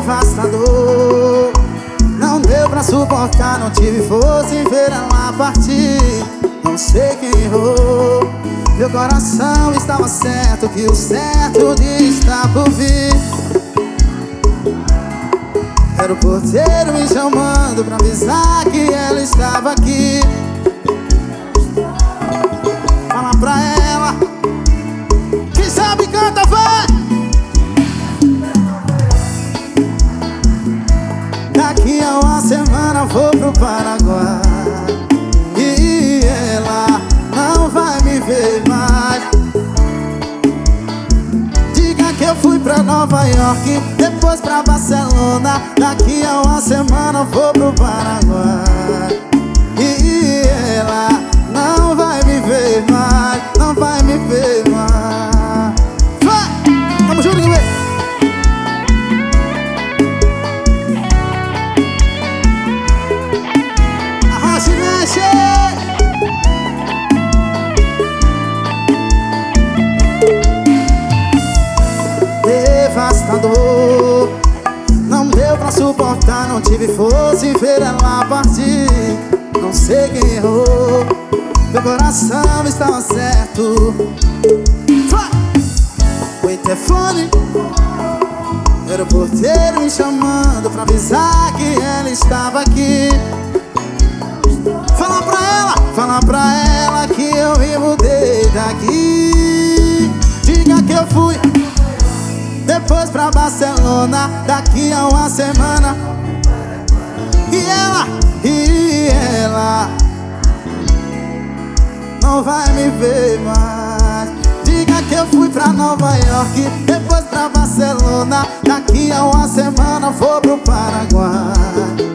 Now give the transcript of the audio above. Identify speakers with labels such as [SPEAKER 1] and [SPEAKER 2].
[SPEAKER 1] devastador. Não deu pra suportar, não tive força em ver ela partir. Não sei quem errou. Meu coração estava certo que o certo de estar por vir. Era o porteiro me chamando pra avisar que ela estava aqui. Fala pra ela, quem sabe canta, vai! Daqui a uma semana vou pro Paraguai e ela não vai me ver mais. Diga que eu fui pra Nova York, depois pra Barcelona. Daqui a uma semana vou pro Paraguai e ela não vai me ver mais, não vai me ver mais. Vai! Tamo junto, velho! Arrocha e mexe! Devastador. Não deu pra suportar, não tive força em ver ela partir. Não sei quem errou. Meu coração estava certo. O interfone era o porteiro me chamando pra avisar que ela estava aqui. Fala pra ela que eu me mudei daqui. Diga que eu fui depois pra Barcelona, daqui a uma semana. E ela não vai me ver mais. Diga que eu fui pra Nova York, depois pra Barcelona. Daqui a uma semana vou pro Paraguai